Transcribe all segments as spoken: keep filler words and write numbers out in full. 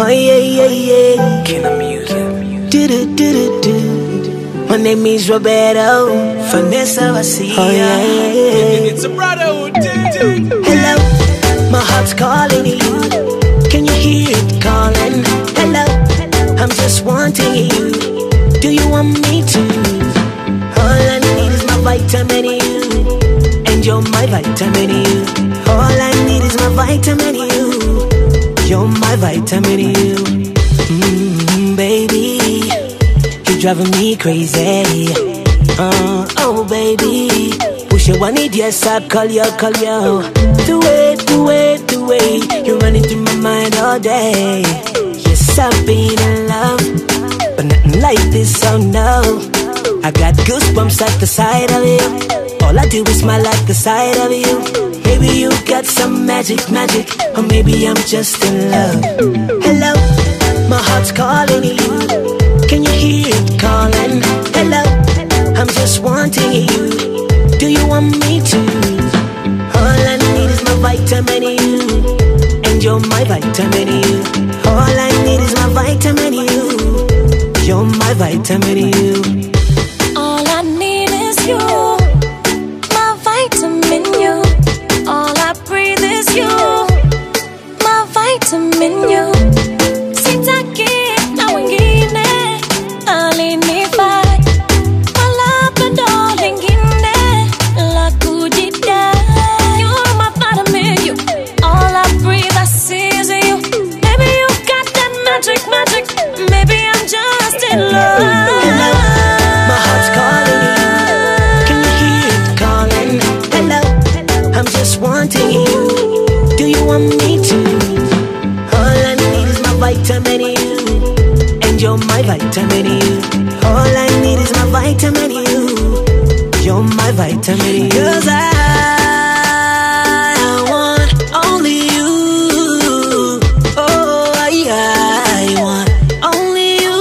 Oh yeah, yeah, yeah. King of music. Do do do do do. My name is Roberto Vanessa Garcia. Oh yeah, yeah, yeah. It's a brotherhood. Hello, my heart's calling you. Can you hear it calling? Hello, I'm just wanting you. Do you want me to? All I need is my vitamin you, and you're my vitamin you. All I need is my vitamin you. You're my vitamin you. Mm, baby, you're driving me crazy. Uh, oh baby, push your one idiot, I call you, call you. The way, the way, the way you're running through my mind all day. Yes, I've been in love, but nothing like this, oh no. I got goosebumps at the sight of you. All I do is smile at the sight of you. Maybe you got some magic, magic, or maybe I'm just in love. Hello, my heart's calling you. Can you hear it calling? Hello, I'm just wanting you. Do you want me to? All I need is my vitamin you, and you're my vitamin you. All I need is my vitamin you. You're my vitamin you. All I need is you, my vitamin you. All I breathe is you, my vitamin you. Sitaki na wengine alinifai, wala bado lingine la kujidai. You're my vitamin you. All I breathe I see is you. Maybe you got that magic, magic. Maybe I'm just in love. My heart's calling you. Can you hear it calling? Hello, I'm just wanting you. Do you want me to? All I need is my vitamin you, and you're my vitamin you. All I need is my vitamin you. You're my vitamin you. 'Cause I want only you. Oh, yeah, I want only you,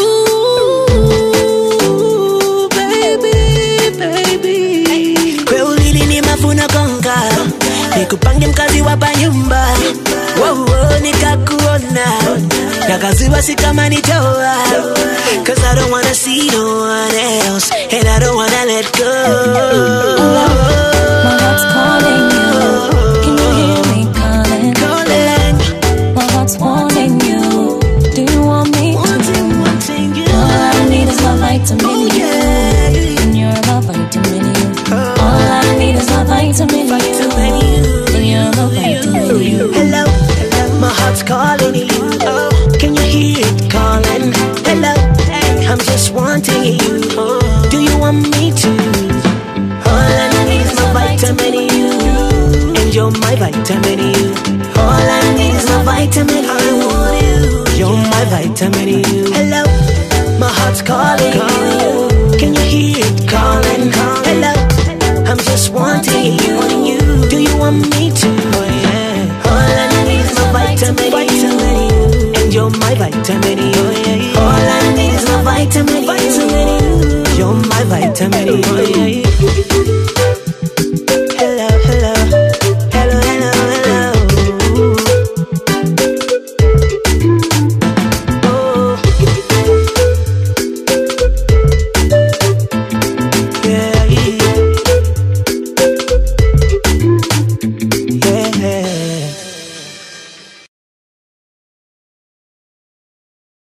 baby, baby. Kwe ulili ni mafuna konka, nikupange mkazi wapa nyumba. Wow, wow, nikakuona, nakaziwa si kama nitoa. 'Cause I don't wanna see no one else, and I don't wanna let go. My heart's calling you. Can you hear me calling? Calling, My heart's wanting you. Do you want me to? wanting, wanting you. All I need is my vitamin Oh, you, yeah. and you're my vitamin you. All I need is my vitamin Vitamin you, you. and you're my vitamin you. Hello, my heart's calling you. Oh, can you hear it calling? Hello, I'm just wanting you. Do you want me to? All I need is my vitamin you, and you're my vitamin you. All I need is my vitamin you. You're my vitamin you. Hello, my heart's calling you. Can you hear it calling? Hello, I'm just wanting you. Do you want me to?